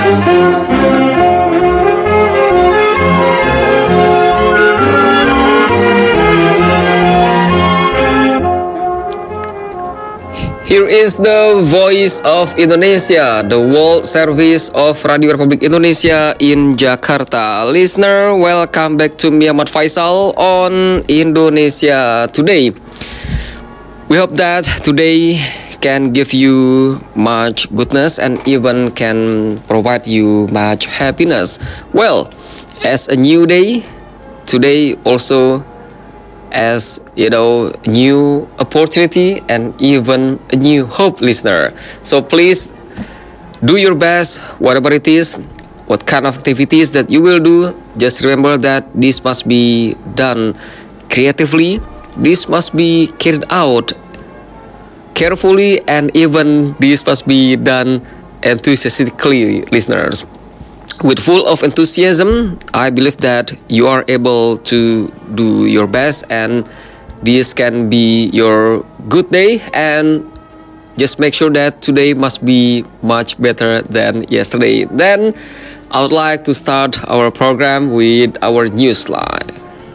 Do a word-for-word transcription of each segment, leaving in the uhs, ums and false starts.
Here is the Voice of Indonesia, the World Service of Radio Republik Indonesia in Jakarta. Listener, welcome back to me, Ahmad Faisal, on Indonesia Today. We hope that today can give you much goodness and even can provide you much happiness. Well, as a new day, today also as, you know, new opportunity and even a new hope, listener. So please do your best, whatever it is, what kind of activities that you will do. Just remember that this must be done creatively. This must be carried out carefully, and even this must be done enthusiastically, listeners. With full of enthusiasm, I believe that you are able to do your best, and this can be your good day. And just make sure that today must be much better than yesterday. Then I would like to start our program with our news slide.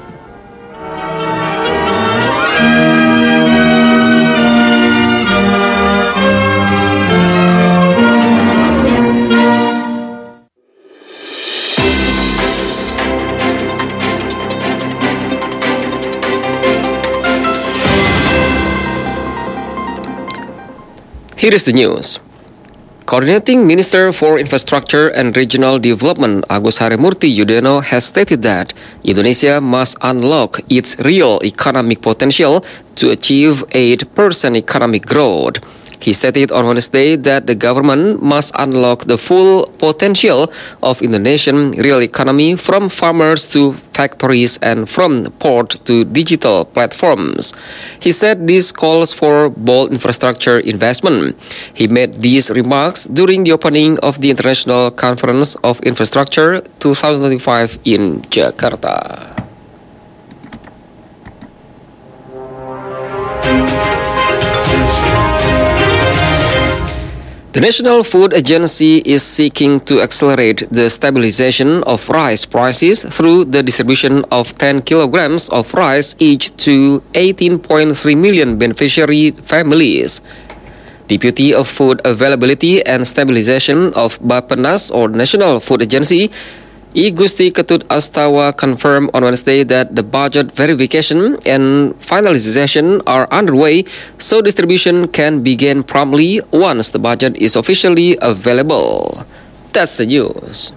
Here is the news. Coordinating Minister for Infrastructure and Regional Development Agus Harimurti Yudhoyono has stated that Indonesia must unlock its real economic potential to achieve eight percent economic growth. He stated on Wednesday that the government must unlock the full potential of Indonesian real economy, from farmers to factories and from port to digital platforms. He said this calls for bold infrastructure investment. He made these remarks during the opening of the International Conference of Infrastructure twenty twenty-five in Jakarta. The National Food Agency is seeking to accelerate the stabilization of rice prices through the distribution of ten kilograms of rice each to eighteen point three million beneficiary families. Deputy of Food Availability and Stabilization of Bappenas, or National Food Agency, I Gusti Ketut Astawa, confirmed on Wednesday that the budget verification and finalization are underway, so distribution can begin promptly once the budget is officially available. That's the news.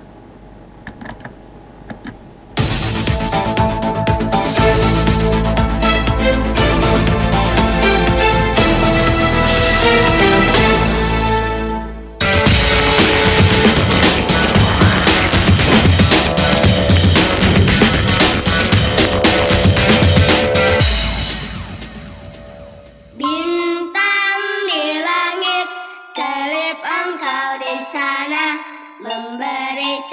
Engkau di sana memberi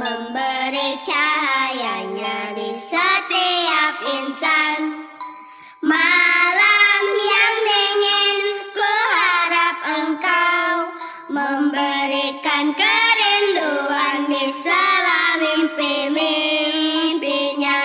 memberi cahayanya di setiap insan. Malam yang dingin, ku harap engkau memberikan kerinduan di sela mimpi-mimpinya.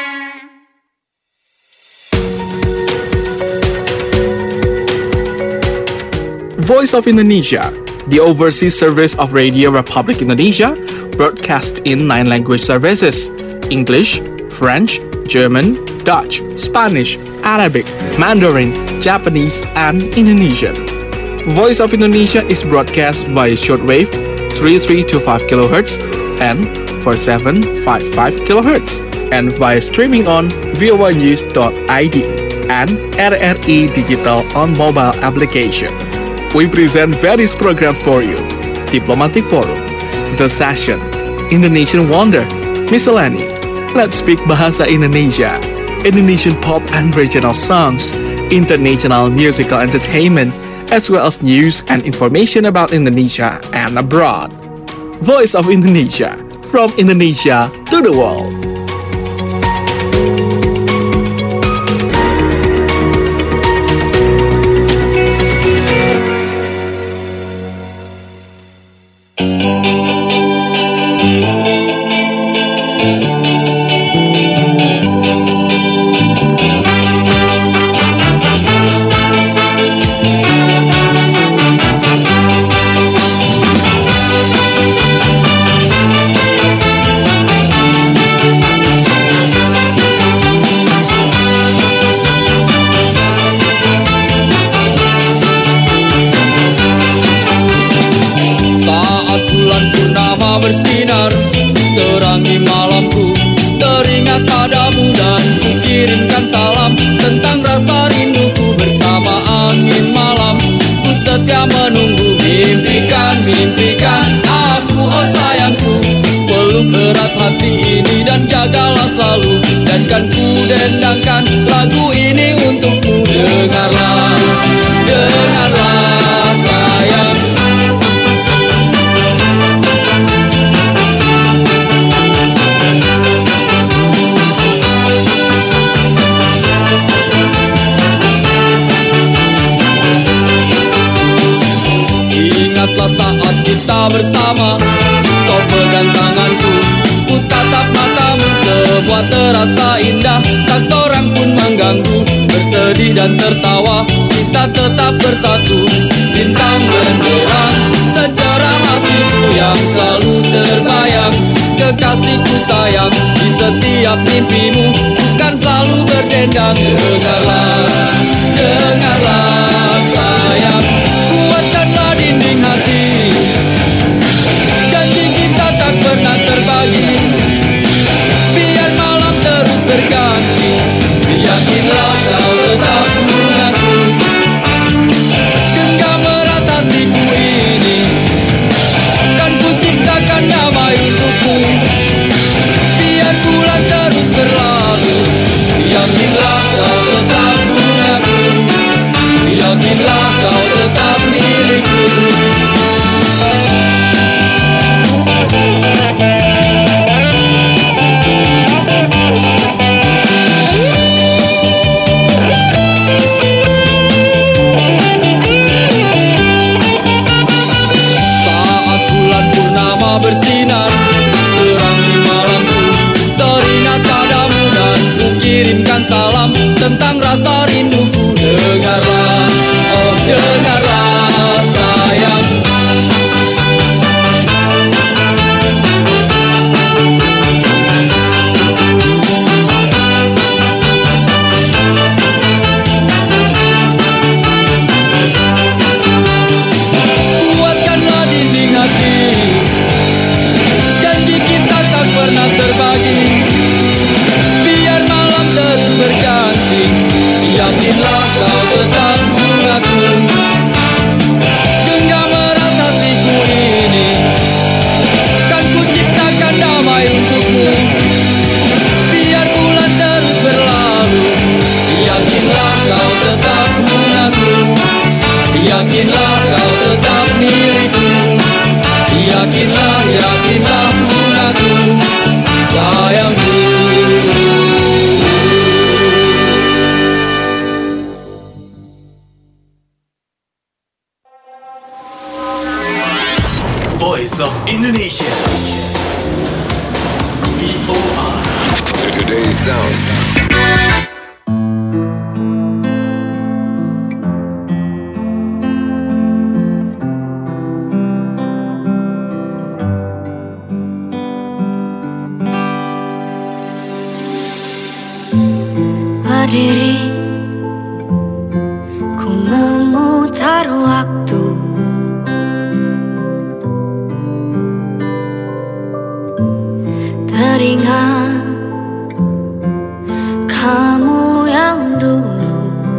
Voice of Indonesia, the overseas service of Radio Republic Indonesia, broadcast in nine language services: English, French, German, Dutch, Spanish, Arabic, Mandarin, Japanese, and Indonesian. Voice of Indonesia is broadcast via shortwave three three two five kilohertz and four seven five five kilohertz, and via streaming on voa news dot I D and R R I Digital on mobile application. We present various programs for you: Diplomatic Forum, The Session, Indonesian Wonder, Miscellany, Let's Speak Bahasa Indonesia, Indonesian pop and regional songs, international musical entertainment, as well as news and information about Indonesia and abroad. Voice of Indonesia, from Indonesia to the world. Bersinar, terangi malamku, teringat padamu dan ku kirimkan salam tentang rasa rinduku bersama angin malam. Ku setia menunggu, mimpikan, mimpikan aku, oh sayangku. Peluk erat hati ini dan jagalah selalu, dan kan ku dendangkan lagu ini untukmu. Dengarlah, dengarlah sayang. Ingatlah saat kita bersama, kau pegang tanganku, ku tatap matamu, semua terasa indah, tak seorang pun mengganggu. Bersedih dan tertawa, kita tetap bersatu. Bintang benderang, sejarah hatiku yang selalu terbayang. Kekasihku sayang, di setiap mimpimu, bukan selalu berdendang. Dengarlah, dengarlah sayang, kuatkanlah dinding hati. Janji kita tak pernah terbagi, biar malam terus berganti. Yakinlah kau tetap bungaku, genggam erat hatiku ini, kan ku ciptakan damai untukmu. Biar bulan terus berlalu, yakinlah kau tetap bungaku, yakinlah kau tetap milikku. Saat bulan purnama bersinar, terangi malamku, teringat padamu dan ku kirimkan salam tentang rasa rinduku. Dengarlah, oh dengarlah voice of Indonesia. V O R. Today's sound. Berdiri, ku memutar waktu. Teringat kamu yang dulu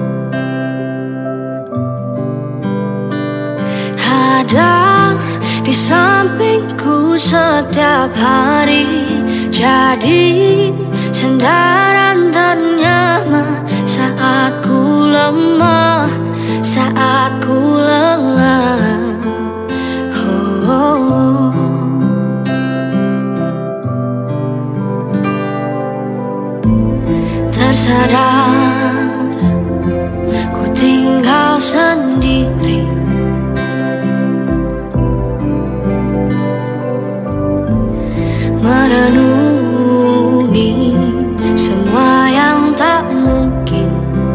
ada di sampingku setiap hari, jadi sandaran ternyaman saat ku lemah, saat ku lelah. Oh, oh. Tersadar ku tinggal sendiri, merenungi semua yang tak mungkin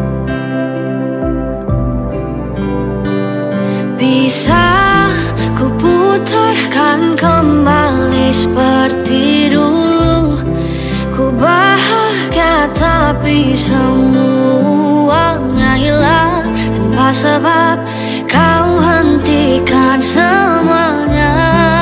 bisa ku putarkan kembali seperti dulu. Ku bahagia tapi semuanya hilang tanpa sebab kau hentikan semuanya.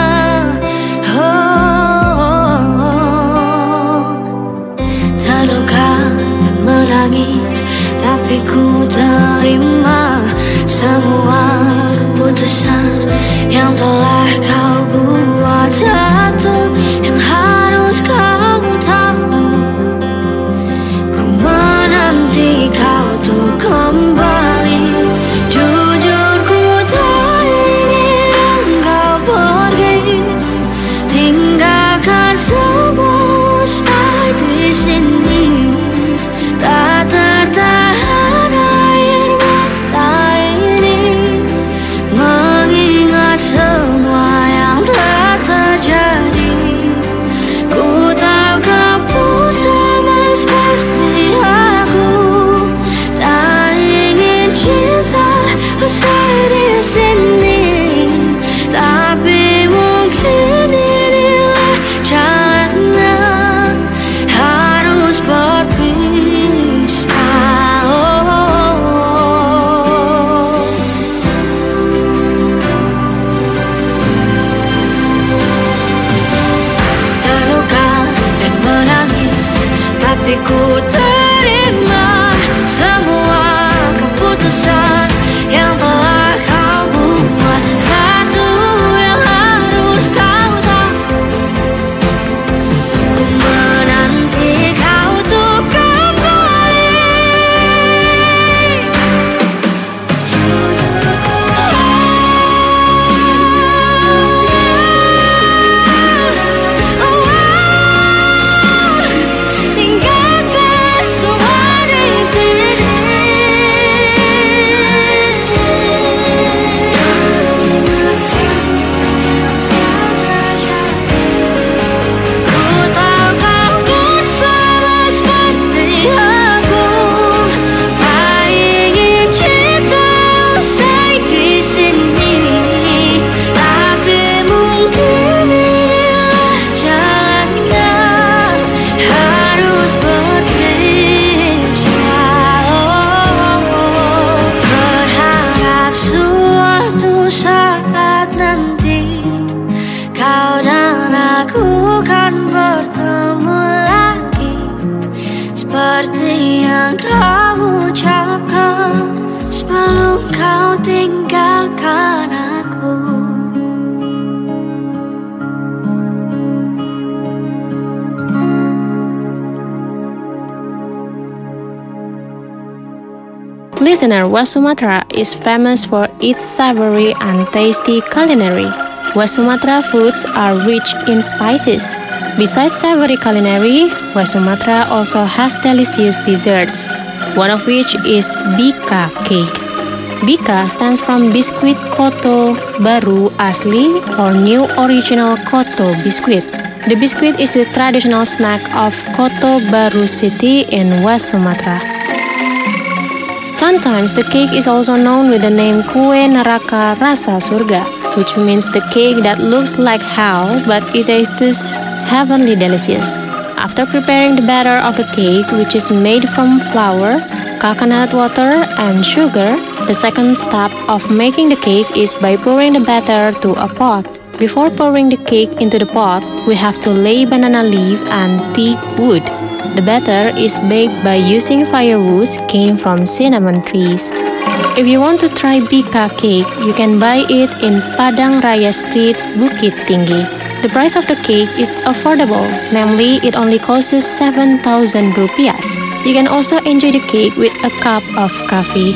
Terluka dan menangis, tapi ku terima semua keputusan yang telah kau buat. Satu yang harus kau tahu, ku menanti kau tuh kembali. Jujur ku tak ingin kau pergi, tinggalkan semua usai di sini. Tak tertahan air mata ini mengingat semua yang telah terjadi. Ku tahu kau sama seperti aku, tak ingin cinta usai di sini, tapi mungkin inilah jalannya, harus berpisah. Oh, oh, oh. Terluka dan menangis, tapi ku terima semua keputusan yang telah kau buat. Satu yang harus kau tahu, ku menanti kau tuh kembali. Tinggalkan semua di sini. Ku tahu kau pun sama seperti aku, tak ingin cinta usai di sini, tapi mungkin inilah jalannya, harus berpisah. Oh, oh. Berharap suatu saat nanti kau dan aku kan bertemu lagi, seperti yang kau ucapkan sebelum kau tinggalkan aku. Listener, West Sumatra is famous for its savory and tasty culinary. West Sumatra foods are rich in spices. Besides savory culinary, West Sumatra also has delicious desserts, one of which is bika cake. Bika stands from Biskuit Koto Baru Asli or New Original Koto Biskuit. The biscuit is the traditional snack of Koto Baru City in West Sumatra. Sometimes the cake is also known with the name Kue Neraka Rasa Surga, which means the cake that looks like hell but it tastes heavenly delicious. After preparing the batter of the cake, which is made from flour, coconut water, and sugar, the second step of making the cake is by pouring the batter to a pot. Before pouring the cake into the pot, we have to lay banana leaf and teak wood. The batter is baked by using firewoods came from cinnamon trees. If you want to try Bika cake, you can buy it in Padang Raya Street, Bukit Tinggi. The price of the cake is affordable, namely it only costs seven thousand rupiahs. You can also enjoy the cake with a cup of coffee.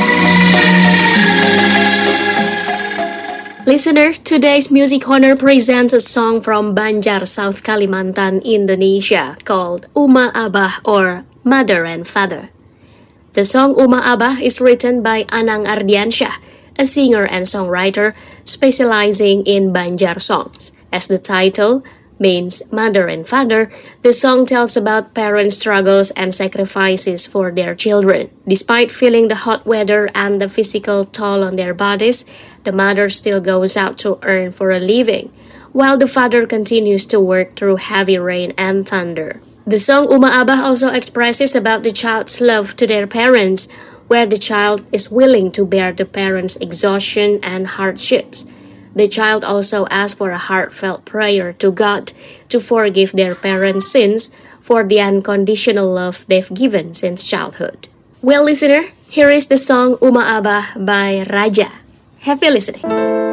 Listener, today's Music Corner presents a song from Banjar, South Kalimantan, Indonesia, called Uma Abah or Mother and Father. The song Uma Abah is written by Anang Ardiansyah, a singer and songwriter specializing in Banjar songs. As the title means mother and father, the song tells about parents' struggles and sacrifices for their children. Despite feeling the hot weather and the physical toll on their bodies, the mother still goes out to earn for a living, while the father continues to work through heavy rain and thunder. The song Uma Abah also expresses about the child's love to their parents, where the child is willing to bear the parents' exhaustion and hardships. The child also asks for a heartfelt prayer to God to forgive their parents' sins for the unconditional love they've given since childhood. Well, listener, here is the song Uma Abah by Raja. Happy listening.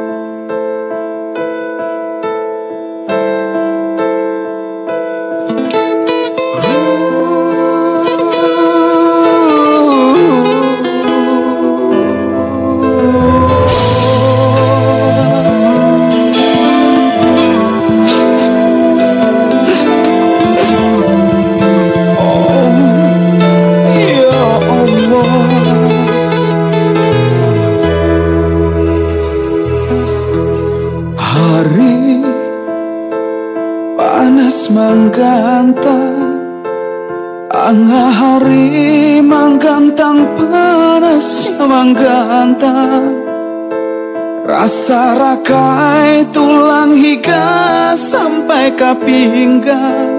Manggantang Angga hari manggantang panasnya manggantang Rasa rakai tulang hingga sampai ke pinggang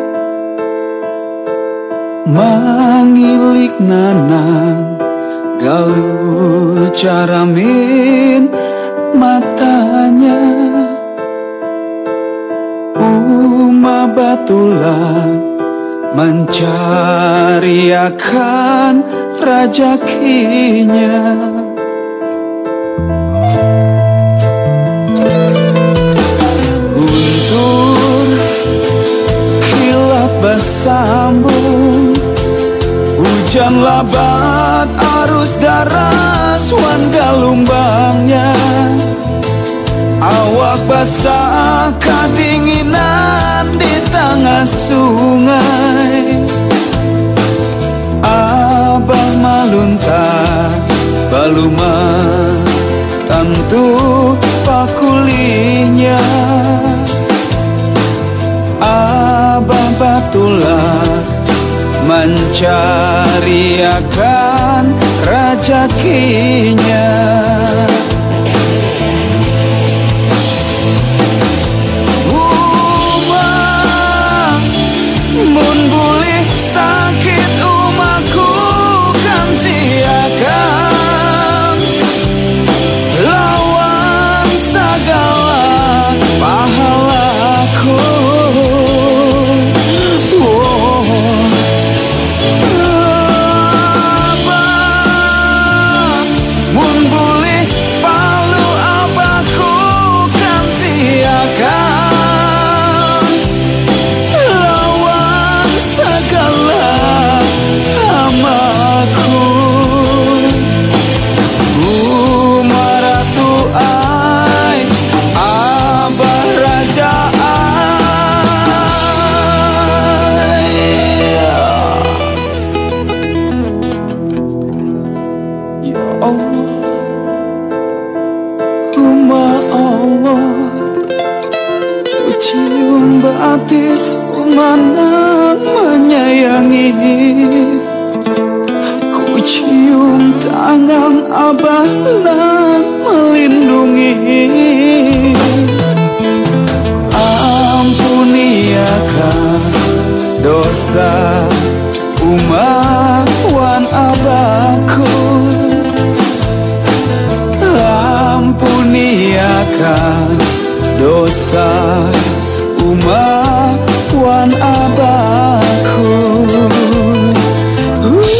Mangilik nanang galu caramin matanya Uma batulah mencari akan rezekinya Guntur kilat bersambung Hujan labat arus deras wan galumbangnya Awak basah kedinginan di tengah sungai Abah maluntar baluma tentu pakulinya Abah batulah mencari akan rezekinya Mun hati sumana menyayangi. Ku cium tangan Abah nan melindungi. Ampuniakan dosa umat wan Abahku. Ampuniakan dosa umat wan Abahku. uh.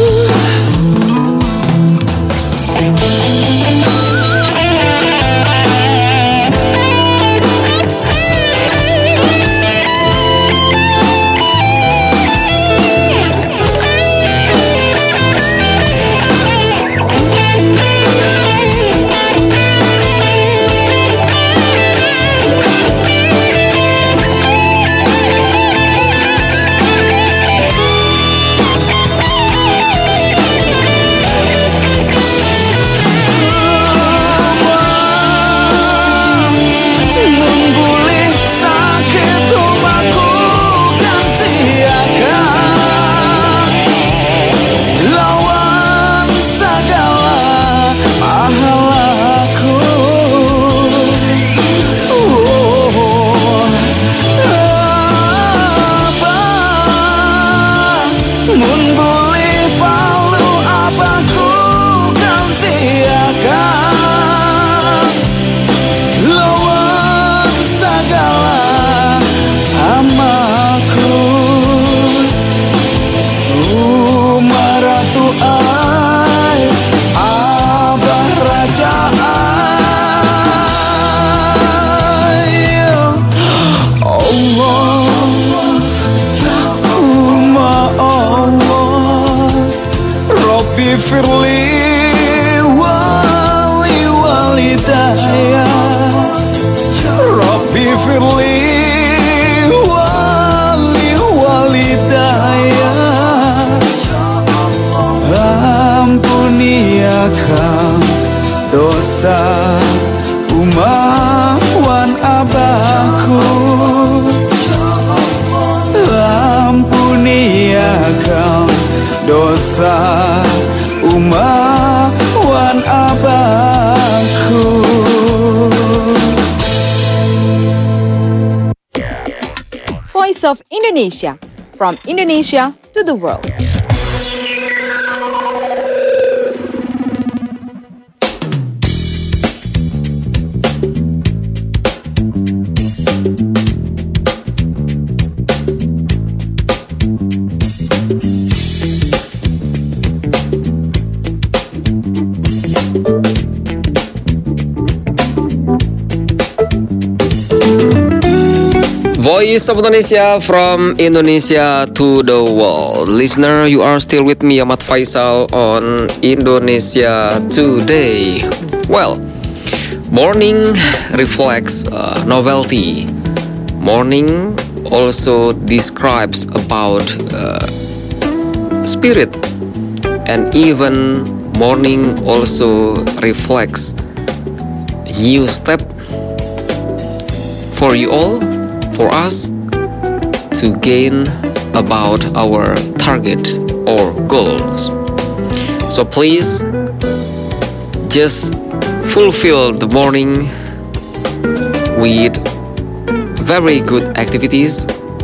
Dosa umat wan Abahku. Ampuniakan dosa umat wan Abahku. Voice of Indonesia, from Indonesia to the world. Voice of Indonesia, from Indonesia to the world. Listener, you are still with me, Ahmad Faisal, on Indonesia Today. Well, morning reflects uh, novelty. Morning also describes about uh, spirit, and even morning also reflects a new step for you all, for us, to gain about our target or goals. So please just fulfill the morning with very good activities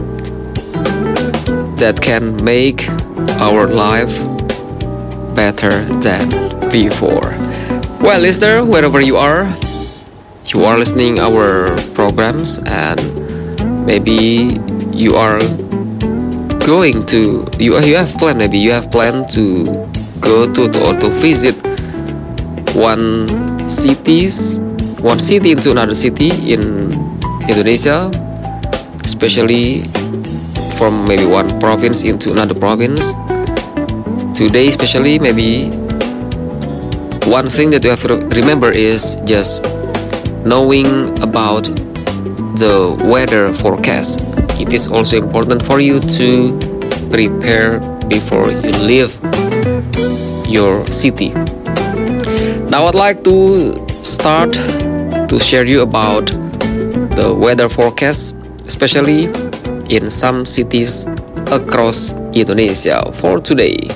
that can make our life better than before. Well, listener, wherever you are, you are listening our programs, and maybe you are going to you you have planned maybe you have planned to go to, to or to visit one cities one city into another city in Indonesia, especially from maybe one province into another province. Today especially, maybe one thing that you have to remember is just knowing about the weather forecast. It is also important for you to prepare before you leave your city. Now I'd like to start to share you about the weather forecast especially in some cities across Indonesia for today.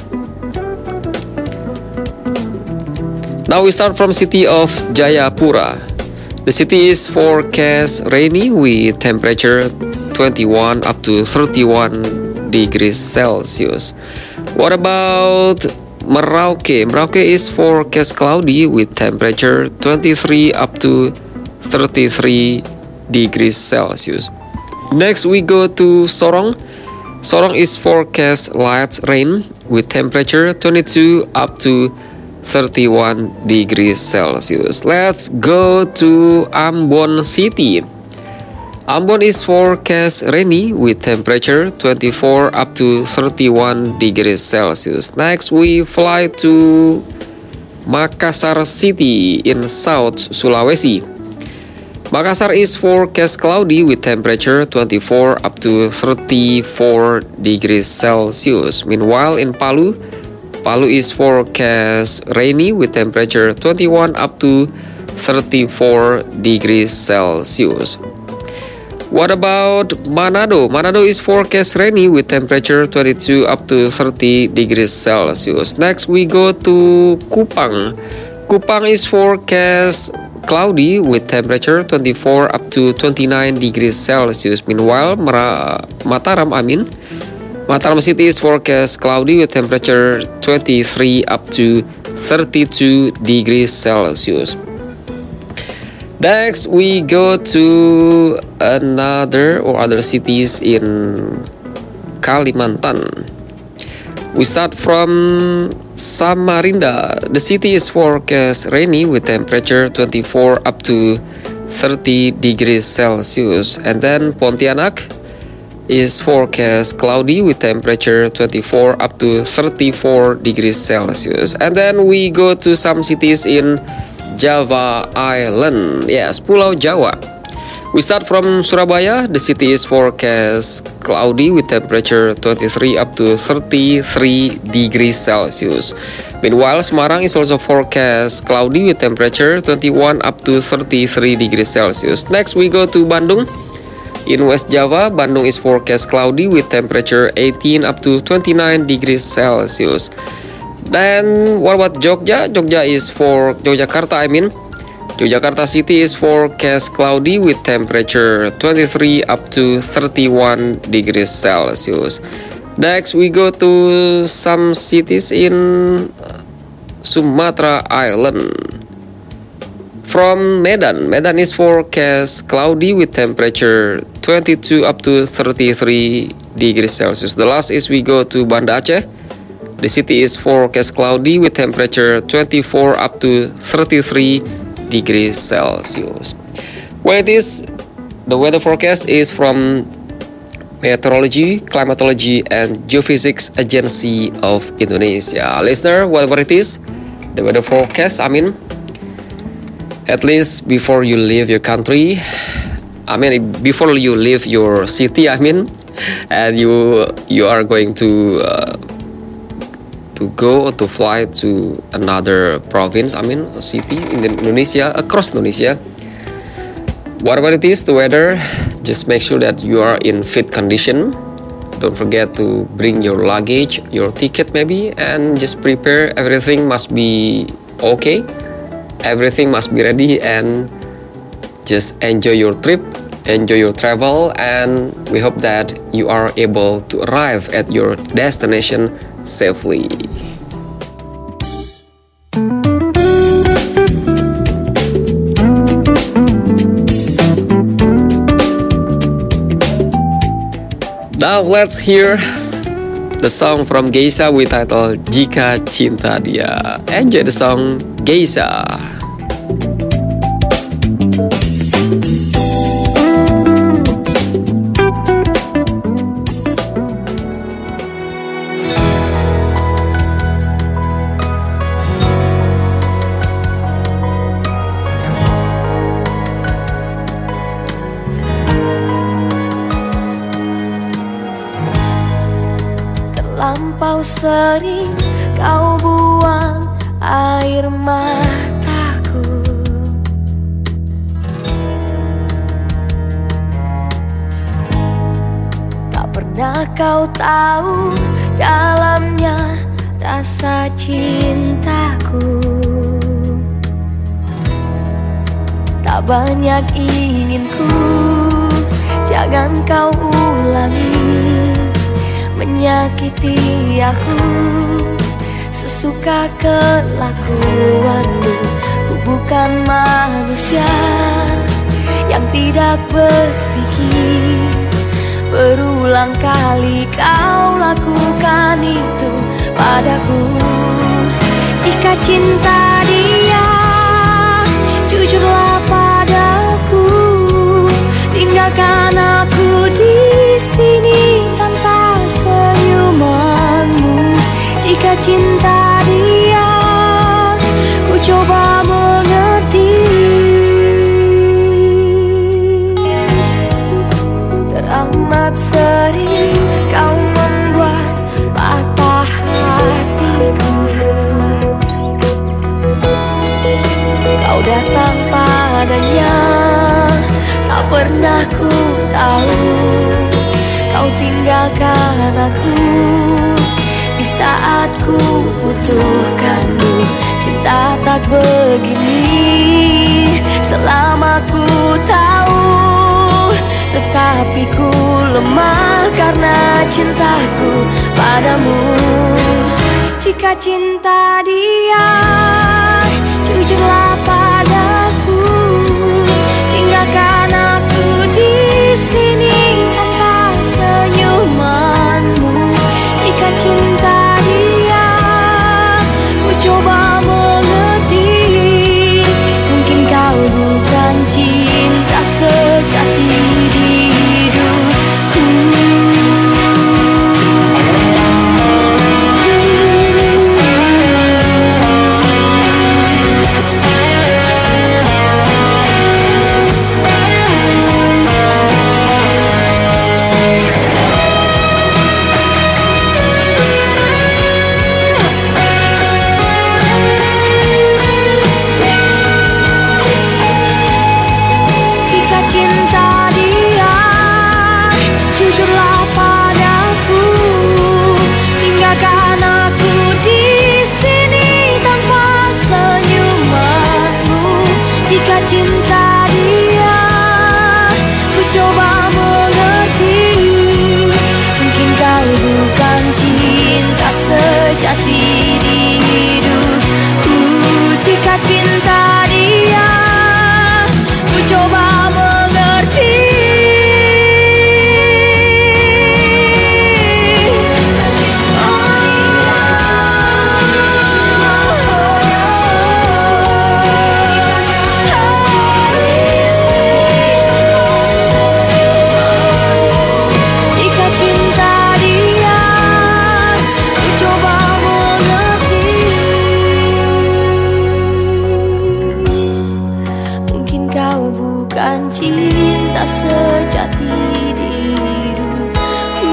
Now we start from city of Jayapura. The city is forecast rainy with temperature twenty-one up to thirty-one degrees Celsius. What about Merauke? Merauke is forecast cloudy with temperature twenty-three up to thirty-three degrees Celsius. Next we go to Sorong. Sorong is forecast light rain with temperature twenty-two up to thirty-one degrees Celsius. Let's go to Ambon City. Ambon is forecast rainy with temperature twenty-four up to thirty-one degrees Celsius. Next we fly to Makassar City in South Sulawesi. Makassar is forecast cloudy with temperature twenty-four up to thirty-four degrees Celsius. Meanwhile in Palu, Palu is forecast rainy with temperature twenty-one up to thirty-four degrees Celsius. What about Manado? Manado is forecast rainy with temperature twenty-two up to thirty degrees Celsius. Next we go to Kupang. Kupang is forecast cloudy with temperature twenty-four up to twenty-nine degrees Celsius. Meanwhile, Mara- Mataram, I mean, Mataram City is forecast cloudy with temperature twenty-three up to thirty-two degrees Celsius. Next, we go to another or other cities in Kalimantan. We start from Samarinda. The city is forecast rainy with temperature twenty-four up to thirty degrees Celsius. And then Pontianak is forecast cloudy with temperature twenty-four up to thirty-four degrees Celsius. And then we go to some cities in Java Island. Yes, Pulau Jawa. We start from Surabaya. The city is forecast cloudy with temperature twenty-three up to thirty-three degrees Celsius. Meanwhile, Semarang is also forecast cloudy with temperature twenty-one up to thirty-three degrees Celsius. Next, we go to Bandung. In West Java, Bandung is forecast cloudy with temperature eighteen up to twenty-nine degrees Celsius. Then, what about Jogja? Jogja is for Yogyakarta, I mean. Yogyakarta city is forecast cloudy with temperature twenty-three up to thirty-one degrees Celsius. Next, we go to some cities in Sumatra Island. From Medan, Medan is forecast cloudy with temperature twenty-two up to thirty-three degrees Celsius. The last is we go to Banda Aceh. The city is forecast cloudy with temperature twenty-four up to thirty-three degrees Celsius. Well, it is the weather forecast is from Meteorology, Climatology, and Geophysics Agency of Indonesia. Listener, whatever it is, the weather forecast, I mean, at least before you leave your country, I mean, before you leave your city, I mean, and you you are going to uh, to go or to fly to another province, I mean, a city in Indonesia, across Indonesia. Whatever it is, the weather, just make sure that you are in fit condition. Don't forget to bring your luggage, your ticket maybe, and just prepare. Everything must be okay. Everything must be ready, and just enjoy your trip, enjoy your travel, and we hope that you are able to arrive at your destination safely. Now let's hear the song from Geisha with title Jika Cinta Dia. Enjoy the song Geisha. Terlampau sering kau buang air mataku, kau tahu dalamnya rasa cintaku. Tak banyak inginku, jangan kau ulangi menyakiti aku. Sesuka kelakuanmu, ku bukan manusia yang tidak berpikir. Berulang kali kau lakukan itu padaku. Jika cinta dia, jujurlah padaku. Tinggalkan aku di sini tanpa senyumanmu. Jika cinta dia, ku coba mengerti. Teramat sering kau membuat patah hatiku. Kau datang padanya, tak pernah ku tahu. Kau tinggalkan aku di saat ku butuhkanmu. Cinta tak begini selama ku tahu, tetapi ku lemah karena cintaku padamu. Jika cinta dia, jujurlah padaku. Tinggalkan aku di sini tanpa senyumanmu. Jika cinta dia, ku coba mengerti. Mungkin kau bukan cinta sejati di hidupku. Cinta dia, jujurlah padaku. Tinggalkan aku di sini tanpa senyumanmu. Jika cinta dia, ku coba mengerti. Mungkin kau bukan cinta sejati di hidupku. Jika cinta dia, ku coba cinta sejati di hidupku.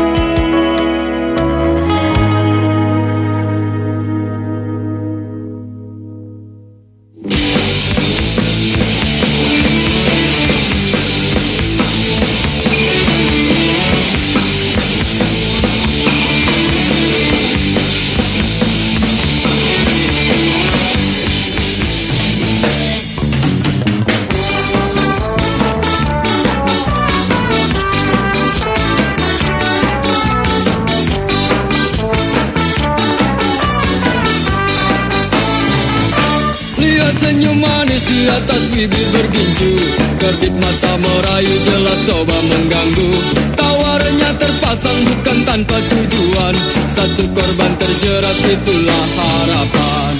Senyum manis di atas bibir bergincu, kerdik mata merayu jelas coba mengganggu. Tawarnya terpasang bukan tanpa tujuan, satu korban terjerat itulah harapan.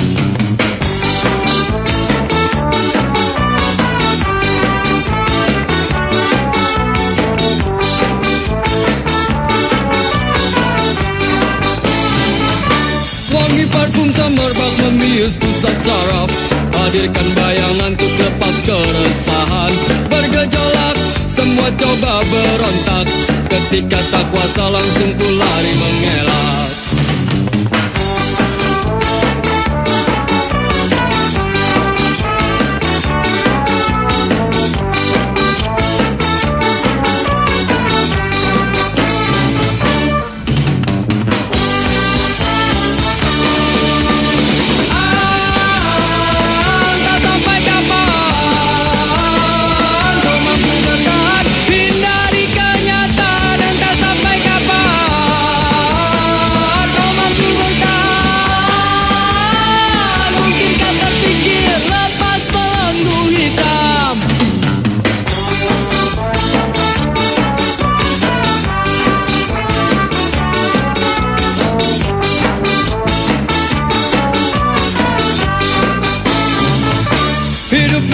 Wangi parfum semerbak membius pusat saraf, hadirkan bayangan untuk lepas keresahan. Bergejolak, semua coba berontak, ketika tak kuasa langsung ku lari mengelak.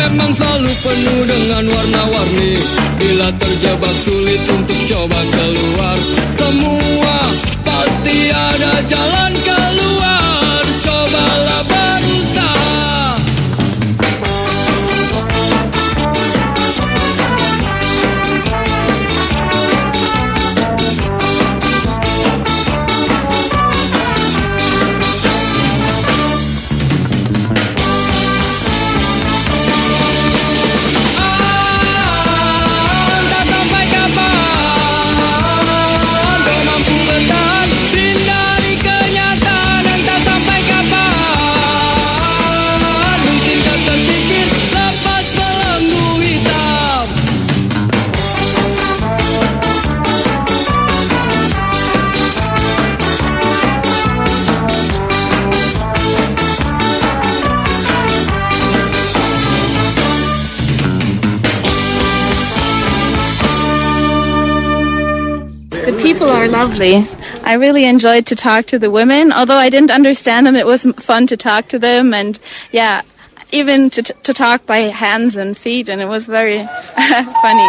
memang selalu penuh dengan warna-warni. Bila terjebak sulit untuk coba keluar, semua pasti ada jalan keluar. Cobalah berusaha. People are lovely. I really enjoyed to talk to the women. Although I didn't understand them, it was fun to talk to them, and yeah, even to to talk by hands and feet, and it was very funny.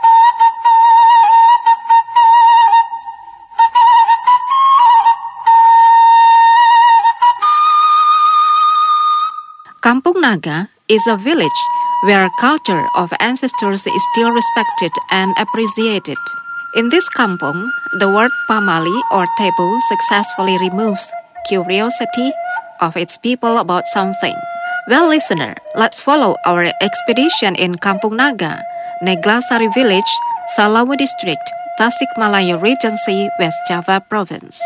Kampung Naga is a village where culture of ancestors is still respected and appreciated. In this kampung, the word pamali or taboo successfully removes curiosity of its people about something. Well, listener, let's follow our expedition in Kampung Naga, Neglasari Village, Salawu District, Tasikmalaya Regency, West Java Province.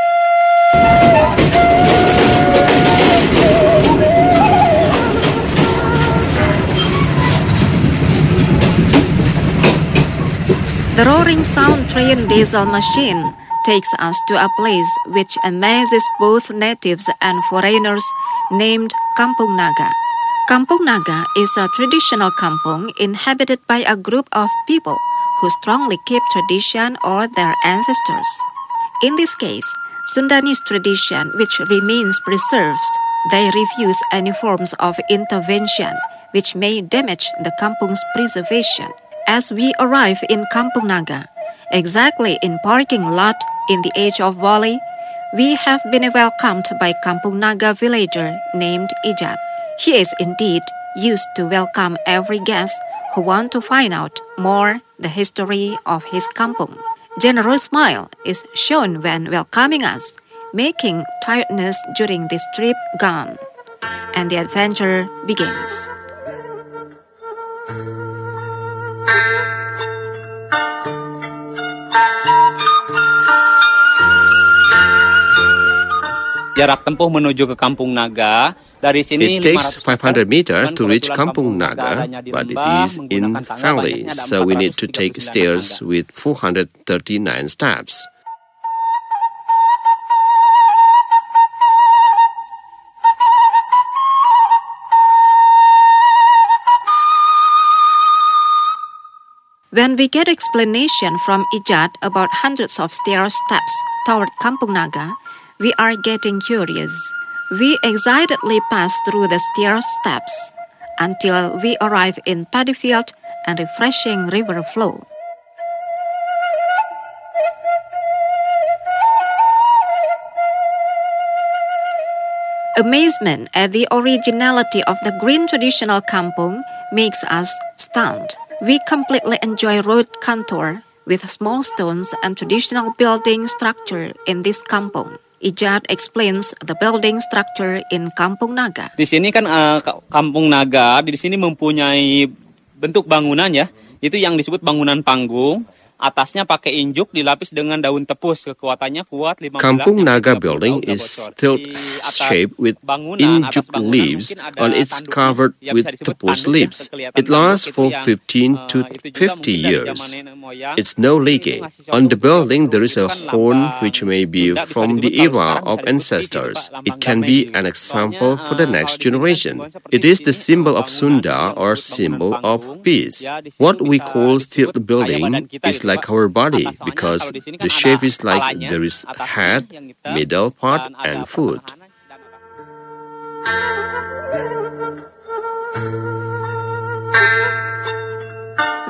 The roaring sound train diesel machine takes us to a place which amazes both natives and foreigners named Kampung Naga. Kampung Naga is a traditional kampung inhabited by a group of people who strongly keep tradition or their ancestors. In this case, Sundanese tradition which remains preserved. They refuse any forms of intervention which may damage the kampung's preservation. As we arrive in Kampung Naga, exactly in parking lot in the edge of valley, we have been welcomed by Kampung Naga villager named Ijat. He is indeed used to welcome every guest who want to find out more the history of his kampung. Generous smile is shown when welcoming us, making tiredness during this trip gone. And the adventure begins. Jarak tempuh menuju ke Kampung Naga dari sini It takes five hundred meters to reach Kampung Naga, but it is in valley, so we need to take stairs with four hundred thirty-nine steps. When we get explanation from Ijat about hundreds of stair steps toward Kampung Naga, we are getting curious. We excitedly pass through the stair steps until we arrive in paddy field and refreshing river flow. Amazement at the originality of the green traditional kampung makes us stunned. We completely enjoy road contour with small stones and traditional building structure in this kampung. Ijat explains the building structure in Kampung Naga. Di sini kan uh, Kampung Naga di sini mempunyai bentuk bangunan ya, itu yang disebut bangunan panggung. Atasnya pakai injuk dilapis dengan daun tepus, kekuatannya kuat lima belas. Kampung Naga building is still shaped with injuk leaves and it's covered with tepus leaves. It lasts for fifteen to fifty years. It's no leaking. On the building there is a horn which may be from the era of ancestors. It can be an example for the next generation. It is the symbol of Sunda or symbol of peace. What we call stilt building is like our body because the shape is like there is head, middle part, and foot.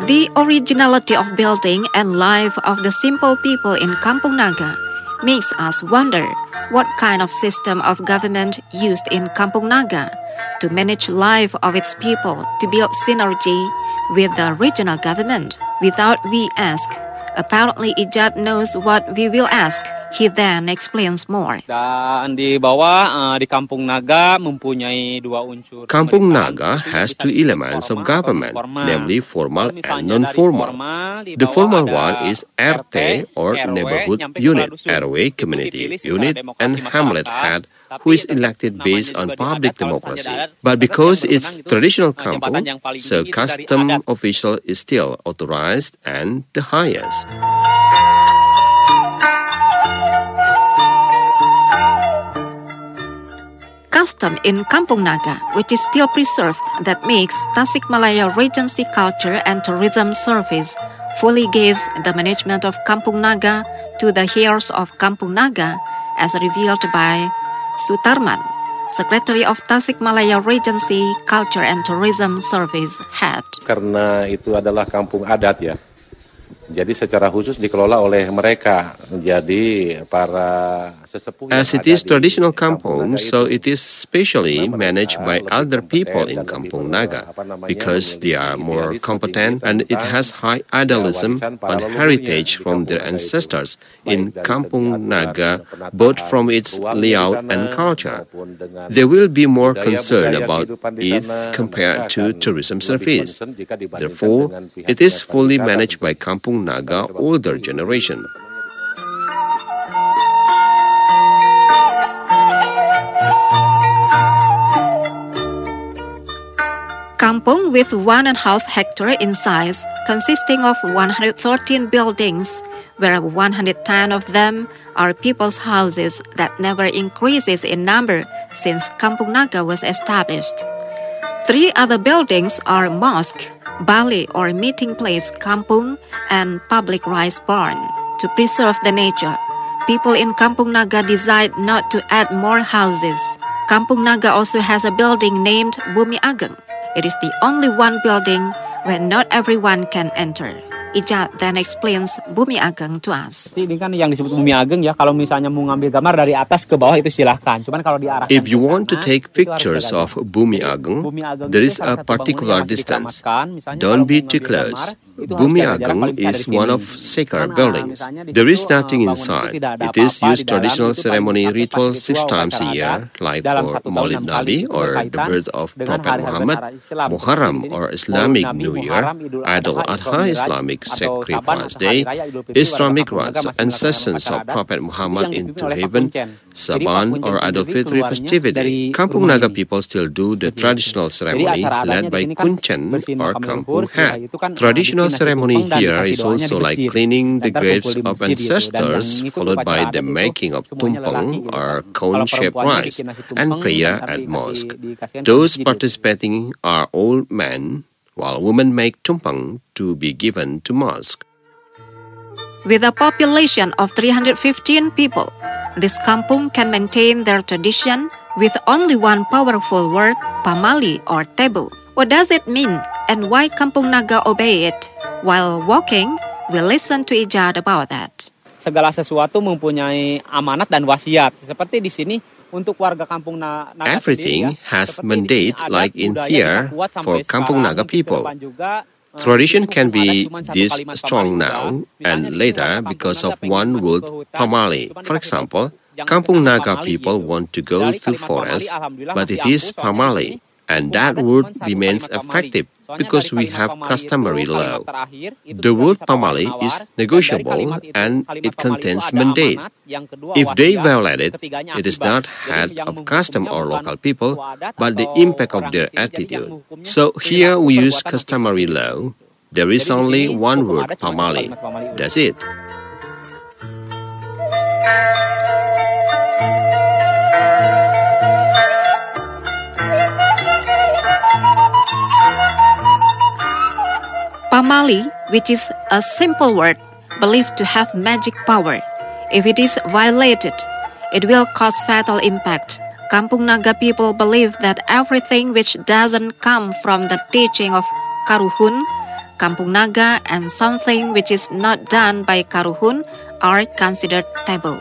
The originality of building and life of the simple people in Kampung Naga makes us wonder what kind of system of government used in Kampung Naga to manage life of its people to build synergy with the regional government. Without we ask, apparently Ijat knows what we will ask. He then explains more. Dan di bawah uh, di Kampung Naga mempunyai dua unsur. Kampung Naga has two elements of government, namely formal and non-formal. The formal one is R T or neighborhood unit, R W community unit, and hamlet head, who is elected based on public democracy. But because it's traditional kampung, so custom official is still authorized and the highest. Custom in Kampung Naga, which is still preserved, that makes Tasikmalaya Regency Culture and Tourism Service fully gives the management of Kampung Naga to the heirs of Kampung Naga, as revealed by Sutarman, Secretary of Tasikmalaya Regency Culture and Tourism Service Head. Karena itu adalah kampung adat ya. Jadi secara khusus dikelola oleh mereka. Jadi para sesepuh. As it is traditional kampung, so it is specially managed by elder people in Kampung Naga because they are more competent and it has high idealism and heritage from their ancestors in Kampung Naga, both from its layout and culture. They will be more concerned about it compared to tourism service. Therefore, it is fully managed by Kampung Naga older generation. Kampung with one and a half hectare in size, consisting of one hundred thirteen buildings, where one hundred ten of them are people's houses that never increases in number since Kampung Naga was established. Three other buildings are mosque, Bali or meeting place Kampung, and public rice barn. To preserve the nature, people in Kampung Naga decide not to add more houses. Kampung Naga also has a building named Bumi Ageng. It is the only one building where not everyone can enter. Ijat then explains Bumi Ageng to us. Ini kan yang disebut Bumi Ageng ya, kalau misalnya mau ngambil gambar dari atas ke bawah itu silahkan. Cuman kalau diarahkan If you want to take pictures of Bumi Ageng, there is a particular distance. Don't be too close. Bumi Ageng is one of sacred buildings. There is nothing inside. It is used traditional ceremony ritual six times a year, like for Maulid Nabi or the birth of Prophet Muhammad, Muharram or Islamic New Year, Idul Adha Islamic Sacrifice Day, Islamic rites and sessions of Prophet Muhammad into heaven, Saban or Idul Fitri festivity. Kampung Naga people still do the traditional ceremony led by Kuncen or Kampung Head. Traditional ceremony here is also like cleaning the graves of ancestors, followed by the making of tumpeng or cone-shaped rice and prayer at mosque. Those participating are old men, while women make tumpeng to be given to mosque. With a population of three hundred fifteen people, this kampung can maintain their tradition with only one powerful word, pamali or tebu. What does it mean and why Kampung Naga obey it? While walking, we'll listen to Ijat about that. Segala sesuatu mempunyai amanat dan wasiat. Seperti di sini untuk warga Kampung Naga. Everything has mandate like in here for Kampung Naga people. Tradition can be this strong now and later because of one word, pamali. For example, Kampung Naga people want to go to forest, but it is pamali. And that word remains effective because we have customary law. The word pamali is negotiable and it contains mandate. If they violate it, it is not head of custom or local people, but the impact of their attitude. So here we use customary law. There is only one word, pamali. That's it. Pamali, which is a simple word believed to have magic power. If it is violated, it will cause fatal impact. Kampung Naga people believe that everything which doesn't come from the teaching of Karuhun, Kampung Naga, and something which is not done by Karuhun are considered taboo.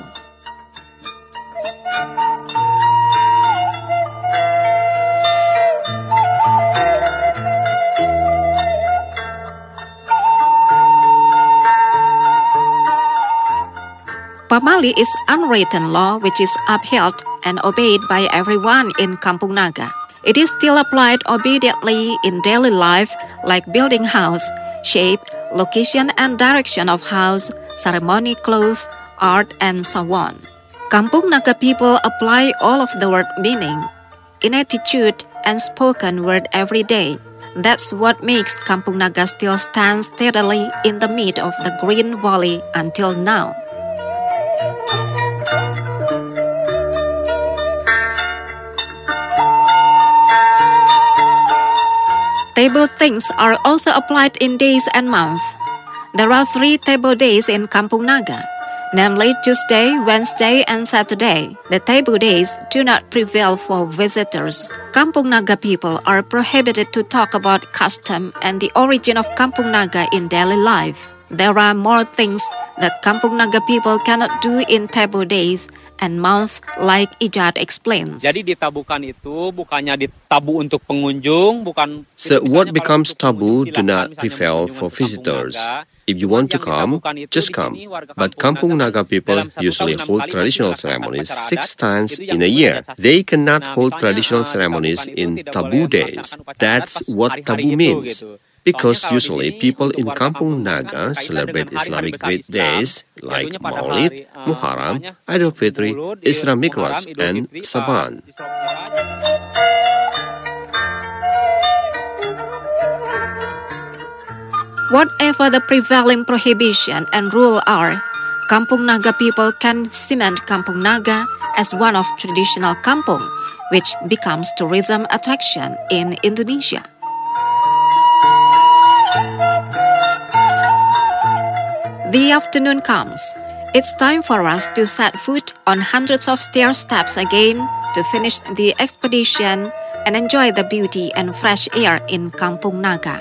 Pamali is unwritten law which is upheld and obeyed by everyone in Kampung Naga. It is still applied obediently in daily life like building house, shape, location and direction of house, ceremony clothes, art and so on. Kampung Naga people apply all of the word meaning in attitude and spoken word every day. That's what makes Kampung Naga still stand steadily in the mid of the Green Valley until now. Table things are also applied in days and months. There are three table days in Kampung Naga, namely Tuesday, Wednesday, and Saturday. The table days do not prevail for visitors. Kampung Naga people are prohibited to talk about custom and the origin of Kampung Naga in daily life. There are more things that Kampung Naga people cannot do in table days and months like Ijad explains. Jadi ditabukan itu bukannya ditabu untuk pengunjung, bukan. So what becomes taboo do not prevail for visitors. If you want to come, just come. But Kampung Naga people usually hold traditional ceremonies six times in a year. They cannot hold traditional ceremonies in taboo days. That's what taboo means. Because usually people in Kampung Naga celebrate Islamic great days like Maulid, Muharram, Idul Fitri, Isra Mi'raj, and Saban. Whatever the prevailing prohibition and rule are, Kampung Naga people can cement Kampung Naga as one of traditional kampung, which becomes tourism attraction in Indonesia. The afternoon comes. It's time for us to set foot on hundreds of stair steps again to finish the expedition and enjoy the beauty and fresh air in Kampung Naga.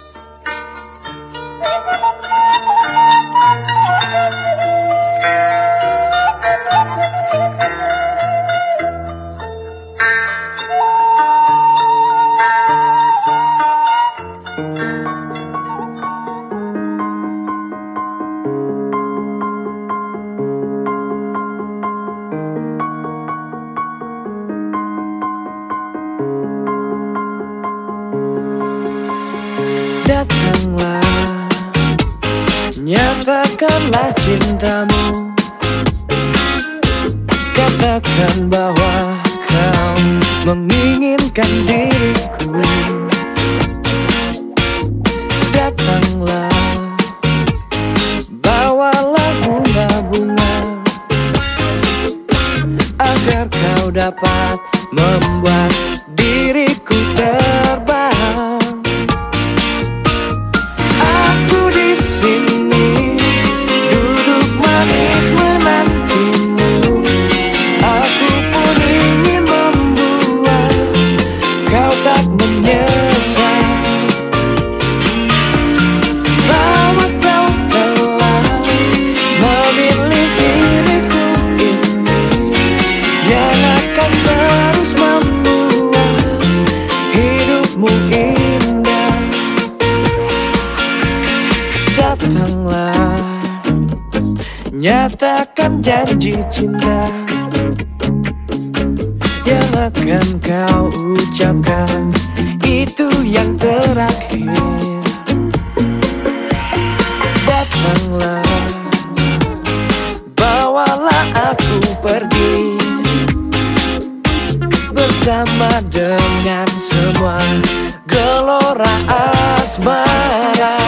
Datanglah, nyatakanlah cintamu. Katakan bahwa kau menginginkan diriku. Datanglah, bawalah bunga-bunga agar kau dapat membuat diriku terbang. Nyatakan janji cinta yang akan kau ucapkan, itu yang terakhir. Datanglah, bawalah aku pergi bersama dengan semua gelora asmara.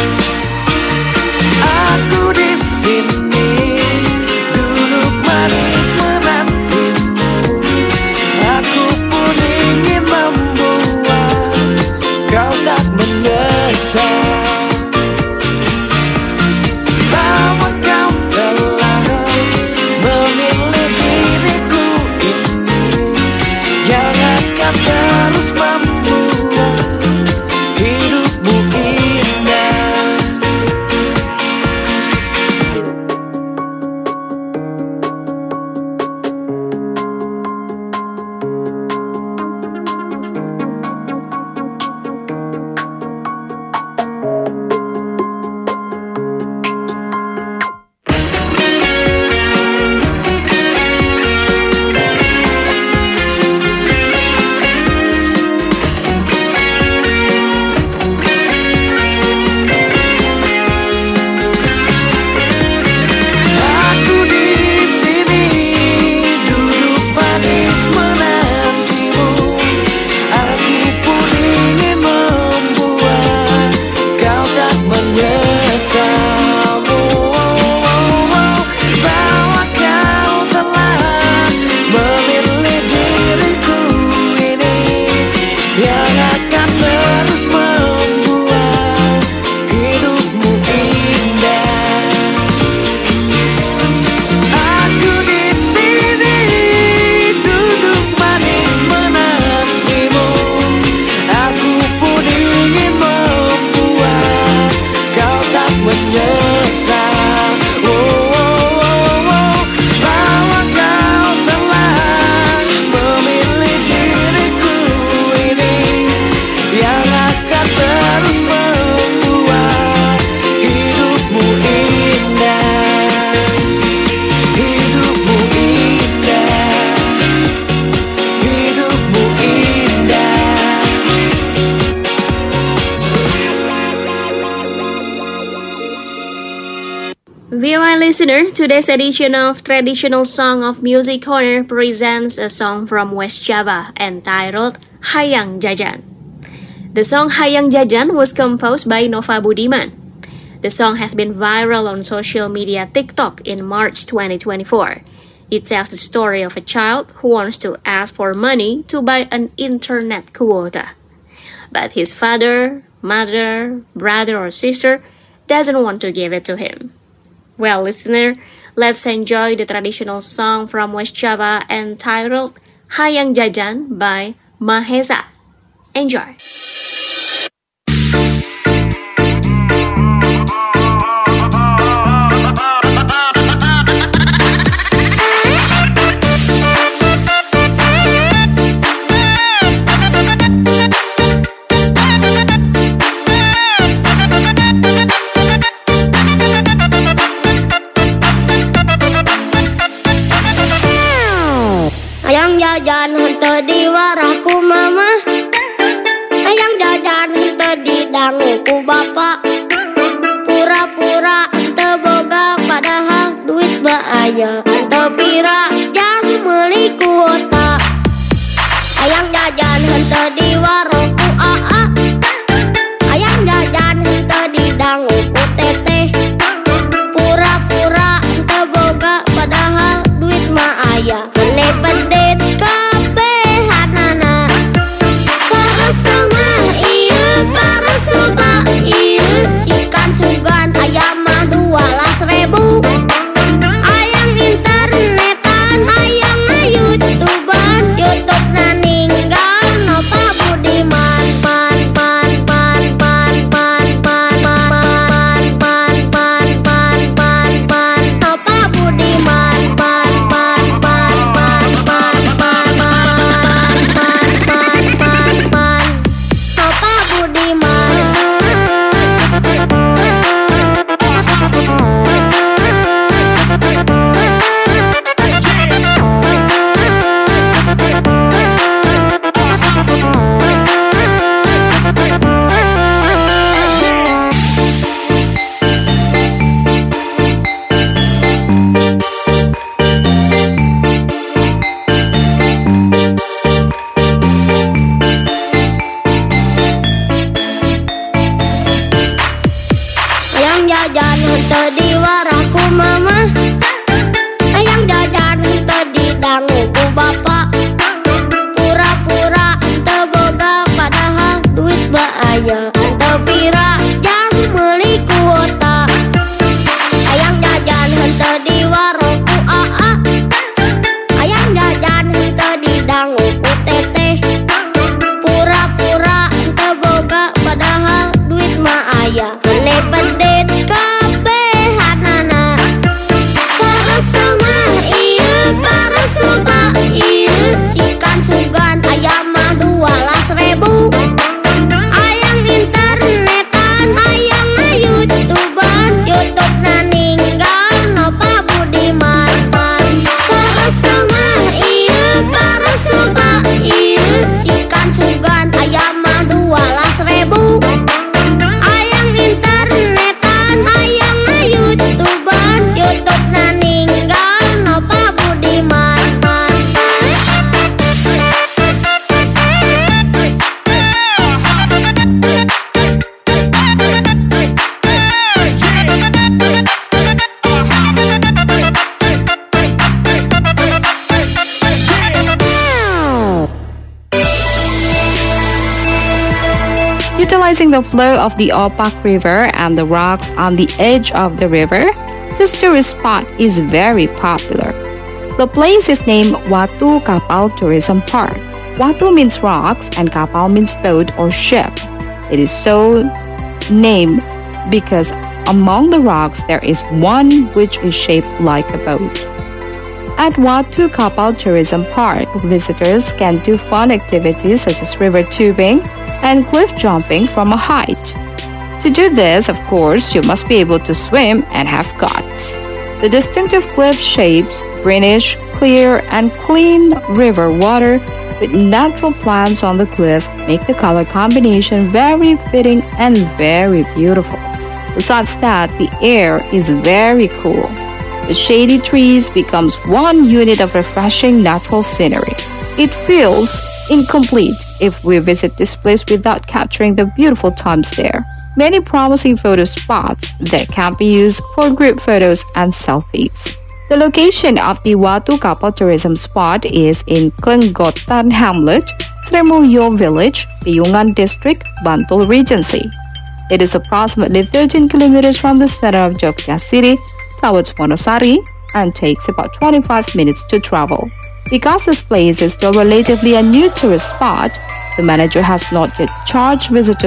Aku di sini duduk manis menantimu. Aku pun ingin membuat kau tak menyesal bahwa kau telah memilih diriku ini yang akan terus membuat akan terus membuat hidupmu indah. Aku di sini duduk manis menantimu. Aku pun ingin membuat kau tak menyesal. Oh, oh, oh, oh. Bahwa kau telah memilih diriku ini, yang akan terus membuat hidupmu indah. Hidupmu indah. Hidupmu indah. Dear listener, today's edition of Traditional Song of Music Corner presents a song from West Java entitled Hayang Jajan. The song Hayang Jajan was composed by Nova Budiman. The song has been viral on social media TikTok in March twenty twenty-four. It tells the story of a child who wants to ask for money to buy an internet quota. But his father, mother, brother or sister doesn't want to give it to him. Well, listener, let's enjoy the traditional song from West Java entitled Hayang Jajan by Mahesa. Enjoy! Hayang jajan henteu di warahku mama, hayang jajan henteu di danguku bapa. Pura-pura henteu boga padahal duit baaya, henteu pira jang meuli kuota. Hayang jajan henteu di warungku aa, hayang jajan henteu di danguku teteh. Pura-pura henteu boga padahal duit mah aya, hane pendet kabehanana. Karasama ieu karasama ieu cikan sugan aya mah dua belas ribu. Hayang internetan hayang YouTubean, YouTube na ninggal Nova Budiman. Pan pan pan pan pan pan pan pan pan pan pan pan Nova Budiman. Pan pan pan pan pan pan pan pan pan pan pan Nova Budiman. Hayang jajan henteu di warahku mama, hayang jajan henteu di danguku bapa. Pura-pura henteu boga padahal duit baaya, henteu pira jang meuli kuota. Hayang jajan henteu di warungku aa, hayang jajan henteu di danguku teteh. Pura-pura henteu boga padahal duit mah aya, hane pendet kabehanana. Karasama ieu karasama Utilizing the flow of the Opak River and the rocks on the edge of the river, this tourist spot is very popular. The place is named Watu Kapal Tourism Park. Watu means rocks and Kapal means boat or ship. It is so named because among the rocks there is one which is shaped like a boat. At Watu Kapal Tourism Park, visitors can do fun activities such as river tubing and cliff jumping from a height. To do this, of course, you must be able to swim and have guts. The distinctive cliff shapes, greenish, clear, and clean river water with natural plants on the cliff make the color combination very fitting and very beautiful. Besides that, the air is very cool. The shady trees becomes one unit of refreshing natural scenery. It feels incomplete if we visit this place without capturing the beautiful times there. Many promising photo spots that can be used for group photos and selfies. The location of the Watu Kapal tourism spot is in Klenggotan Hamlet, Srimulyo Village, Piungan District, Bantul Regency. It is approximately thirteen kilometers from the center of Jogja City towards Wonosari and takes about twenty-five minutes to travel. Because this place is still relatively a new tourist spot, the manager has not yet charged visitors